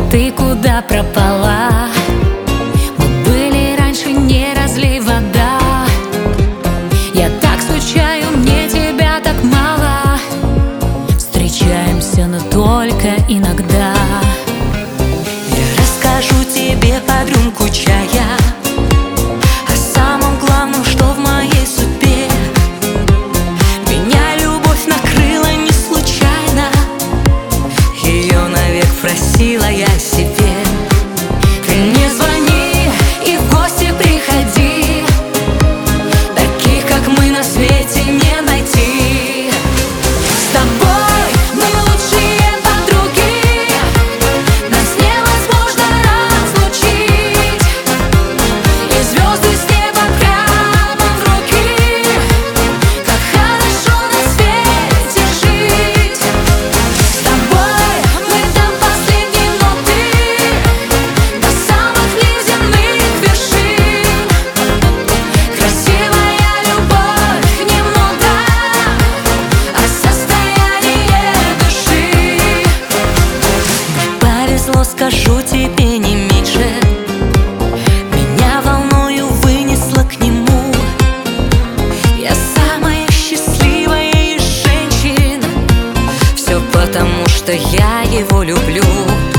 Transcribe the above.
ты куда пропала? Мы были раньше не разлей вода. Я так скучаю, мне тебя так мало. Встречаемся, но только иногда. Я расскажу тебе под рюмку чая о самом главном, что в моей судьбе. Меня любовь накрыла не случайно, ее навек просила я себе. Ты не звони и в гости приходи, таких, как мы, на свете не найти. С тобой мы лучшие подруги, нас невозможно разлучить. И звезды с неба прямо в руки, как хорошо на свете жить. С тобой мы до последней ноты, до самых неземных вершин. Красивая любовь немного, а состояние души. Мне повезло, скажу тебе, не меньше. Меня волною вынесло к нему. Я самая счастливая из женщин, все потому, что я его люблю.